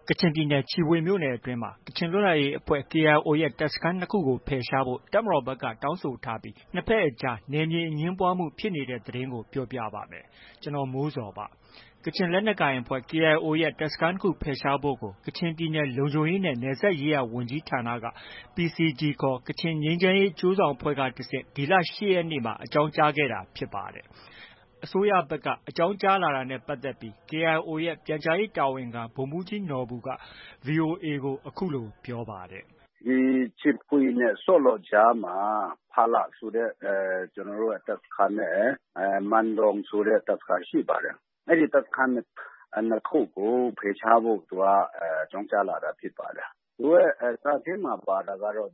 ကချင်ပြည်နယ် ချီဖွေမြို့နယ်အတွင်းမှာ ကချင်လွတ်လပ်ရေးအဖွဲ့ KIO ရဲ့ တပ်စခန်း ၂ ခုကို ဖယ်ရှားဖို့ တပ်မတော်ဘက်က တောင်းဆိုထားပြီး နှစ်ဘက်အကြား နယ်မြေအငြင်းပွားမှုဖြစ်နေတဲ့သတင်းကို ပြောပြပါမယ်။ ဗွီအိုအေမြန်မာပိုင်းသတင်းထောက် ကိုမိုးဇော်က သတင်းပေးပို့ထားပါတယ်။ ကချင်လက်နက်ကိုင်အဖွဲ့ KIO ရဲ့ တပ်စခန်း ၂ ခု ဖယ်ရှားဖို့ကို ကချင်ပြည်နယ် လုံခြုံရေးနဲ့ နယ်စပ်ရေးရာဝန်ကြီးဌာနက PCG ခေါ် ကချင်ငြိမ်းချမ်းရေးအကျိုးဆောင်အဖွဲ့ကတဆင့် ဒီလ ၈ ရက်နေ့မှာ အကြောင်းကြားခဲ့တာဖြစ်ပါတယ်။ အစိုးရဘက်က အကြောင်းကြားလာတာနဲ့ ပတ်သက်ပြီး KIO ရဲ့ ပြန်ကြားရေးတာဝန်ခံ ဗိုလ်မှူးကြီးနော်ဘူက VOA ကို အခုလို ပြောပါတယ်။ “ချီဖွေနဲ့ ဆော့လော်ကြားမှာ ဖားလဆိုတဲ့ ကျနော်တို့ တပ်စခန်းနဲ့ မန်တုံဆိုတဲ့ တပ်စခန်းရှိပါတယ်။ အဲဒီတပ်စခန်း နှစ်ခုကို ဖယ်ရှားဖို့ သူက အကြောင်းကြားလာတာဖြစ်ပါတယ်။ သူရဲ့ စာထဲမှာ ပါတာကတော့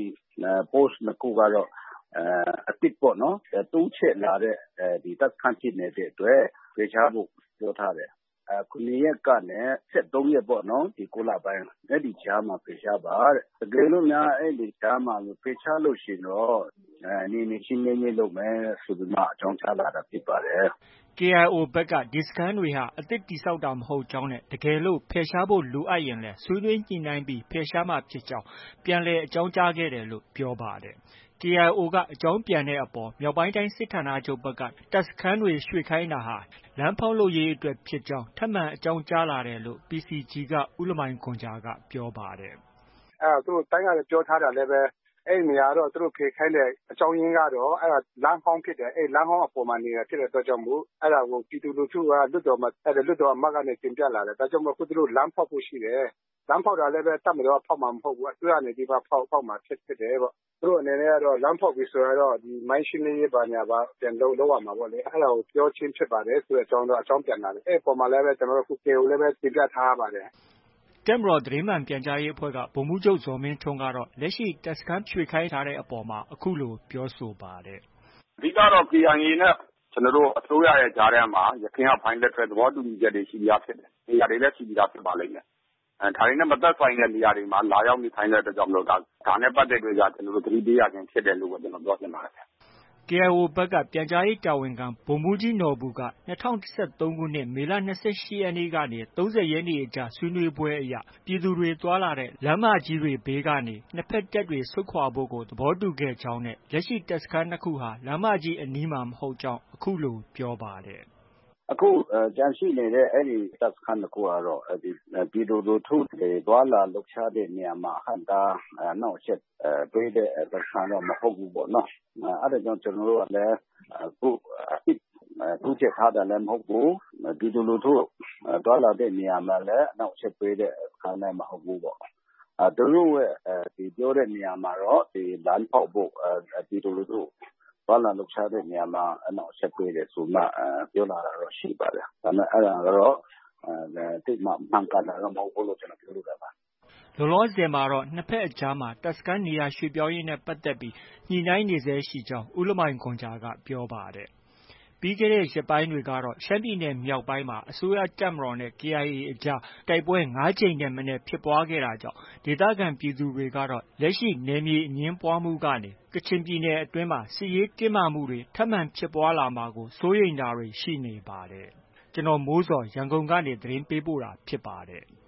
Post နှစ်ခုကတော့ အသစ်ပေါ့နော်။ တိုးချဲ့လာတဲ့ တပ်စခန်းဖြစ်နေတဲ့အတွက် ဖယ်ရှားဖို့ ပြောထားတယ်။ ၇ ရက်ကနေ ၁၃ ရက်ပေါ့နော်။ ဒီ ၉ လပိုင်း အဲဒီကြားမှာ ဖယ်ရှားပါတဲ့။ တကယ်လို့များ အဲဒီကြားမှာ ဖယ်ရှားလို့ရှိရင်တော့ နယ်မြေရှင်းလင်းရေးလုပ်မယ်ဆိုပြီးမှ အကြောင်းကြားလာတာဖြစ်ပါတယ်။ ” KIO ဘက်က ဒီစခန်းတွေဟာ အသစ်တည်ဆောက်တာမဟုတ်ကြောင်းနဲ့ တကယ်လို့ ဖယ်ရှားဖို့ လိုအပ်ရင်လည်း ဆွေးနွေးညှိနှိုင်းပြီး ဖယ်ရှားမှာဖြစ်ကြောင်း ပြန်လည်အကြောင်းကြားခဲ့တယ်လို့ ပြောပါတယ်။ KIO က အကြောင်းပြန်တဲ့အပေါ် မြောက်ပိုင်းတိုင်းစစ်ဌာနချုပ်ဘက်က တပ်စခန်းတွေ ရွှေ့ခိုင်းတာဟာ လမ်းဖောက်လုပ်ရေးအတွက်ဖြစ်ကြောင်း ထပ်မံအကြောင်းကြားလာတယ်လို့ PCG က ဦးလမိုင်ဂွမ်ဂျာက ပြောပါတယ်။ “သူတို့ တိုင်းကနေ ပြောထားတာလည်းပဲ အဲဒီနေရာကတော့ သူတို့ဖယ်ခိုင်းတဲ့ အကြောင်းရင်းကတော့ လမ်းဟောင်းဖြစ်တယ်။ အဲဒီလမ်းဟောင်းအပေါ်မှာ နေတာဖြစ်တဲ့အတွက်ကြောင့်မို့ အဲဒါကို ပြည်သူလူထုက လွှတ်တော်အမတ်ကနေ တင်ပြလာတယ်။ ဒါကြောင့်မို့ သူတို့ လမ်းဖောက်ဖို့ရှိတယ်။ လမ်းဖောက်တာလည်း တပ်မတော်က ဖောက်မှာ မဟုတ်ဘူး။ အစိုးရကနေပြီးမှ ဖောက်မှာဖြစ်တယ်ပေါ့။ သူတို့အနေနဲ့ကတော့ လမ်းဖောက်ပြီဆိုတာတော့ မိုင်းရှင်းလင်းရေးဘာညာ ပြန်လုပ်ရမှာပေါ့လေ။ အဲဒါကို ပြောခြင်းဖြစ်ပါတယ်ဆိုတဲ့အကြောင်း အကြောင်းပြန်လာတယ်။ အဲဒီအပေါ်မှာလည်း ကျနော်တို့ KIO ကိုလည်း တင်ပြထားရပါတယ်။ ” တပ်မတော်သတင်းမှန်ပြန်ကြားရေးအဖွဲ့က ဗိုလ်မှူးချုပ် ဇော်မင်းထွန်းကတော့ လက်ရှိ တပ်စခန်းရွှေ့ခိုင်းထားတဲ့အပေါ်မှာ အခုလို ပြောဆိုပါတယ်။ “အဓိကကတော့ KIA နဲ့ ကျနော်တို့ အစိုးရရဲ့ ကြားထဲမှာ ယခင်က Bilateral သဘောတူညီချက်တွေ ရှိပြီးသားဖြစ်တယ်။ နေရာတွေလည်း ရှိပြီးသားဖြစ်ပါလိမ့်မယ်။ ဒါတွေနဲ့ မသက်ဆိုင်တဲ့နေရာတွေမှာ လာရောက်နေထိုင်တဲ့အတွက်ကြောင့် ဒါနဲ့ ပတ်သက်ပြီး သတိပေးရခြင်းဖြစ်တယ်လို့ ကျနော်ပြောချင်ပါတယ်။ ” KIO ဘက်က ပြန်ကြားရေးတာဝန်ခံ ဗိုလ်မှူးကြီးနော်ဘူက ၂၀၁၃ ခုနှစ် မေလ ၂၈ ရက်နေ့ကနေ ၃၀ ရက်နေ့အကြား ဆွေးနွေးပွဲအရ ပြည်သူတွေ သွားလာတဲ့ လမ်းမကြီးတွေဘေးကနေ နှစ်ဘက်တပ်တွေ ဆုတ်ခွာဖို့ကို သဘောတူခဲ့ကြောင်းနဲ့ လက်ရှိ တပ်စခန်း ၂ ခုဟာ လမ်းမကြီးအနီးမှာ မဟုတ်ကြောင်း အခုလို ပြောပါတယ်။ “အခု ကျန်ရှိနေတဲ့ တပ်စခန်း နှစ်ခုကတော့ ပြည်သူလူထုတွေ သွားလာလှုပ်ရှားတဲ့နေရာမှာ အဟန့်အတား အနှောင့်အယှက်ပေးတဲ့ တပ်စခန်းတော့ မဟုတ်ဘူးပေါ့နော်။ အဲဒါကြောင့် ကျနော်တို့ကလည်း အခု အသစ်တိုးချဲ့ထားတာလည်း မဟုတ်ဘူး။ ပြည်သူလူထု သွားလာတဲ့နေရာမှာလည်း အနှောင့်အယှက်ပေးတဲ့ စခန်းလည်း မဟုတ်ဘူးပေါ့။ သူတို့ရဲ့ ပြောတဲ့နေရာမှာတော့ လမ်းဖောက်ဖို့ ပြည်သူလူထု သွားလာလှုပ်ရှားတဲ့နေရာမှာ အနှောင့်အယှက်ပေးတယ်ဆိုပြီးမှ ပြောလာတာတော့ ရှိပါတယ်။ ဒါပေမဲ့ အဲဒါကတော့ သိပ်မှန်ကန်တာတော့ မဟုတ်ဘူးလို့ ကျနော် ပြောလိုတာပါ။ ” လောလောဆယ်မှာတော့ နှစ်ဘက်အကြားမှာ တပ်စခန်းနေရာရွှေ့ပြောင်းရေးနဲ့ ပတ်သက်ပြီး ညှိနှိုင်းနေဆဲရှိကြောင်း ဦးလမိုင်ဂွမ်ဂျာက ပြောပါတယ်။ ပြီးခဲ့တဲ့ရက်ပိုင်းတွေကတော့ ရှမ်းပြည်နယ်မြောက်ပိုင်းမှာ အစိုးရတပ်မတော်နဲ့ KIA အကြား တိုက်ပွဲ ၅ ကြိမ်ထက်မနည်းဖြစ်ပွားခဲ့တာကြောင့် ဒေသခံပြည်သူတွေကတော့ လက်ရှိ နယ်မြေအငြင်းပွားမှုကနေ ကချင်ပြည်နယ်အတွင်းမှာ စစ်ရေးတင်းမာမှုတွေ ထပ်မံဖြစ်ပွားလာမှာကို စိုးရိမ်တာတွေ ရှိနေပါတယ်။ ဒီသတင်းကို ဗွီအိုအေမြန်မာပိုင်းရဲ့သတင်းထောက် ကိုမိုးဇော်က ရန်ကုန်ကနေ ပေးပို့ထားတာဖြစ်ပါတယ်။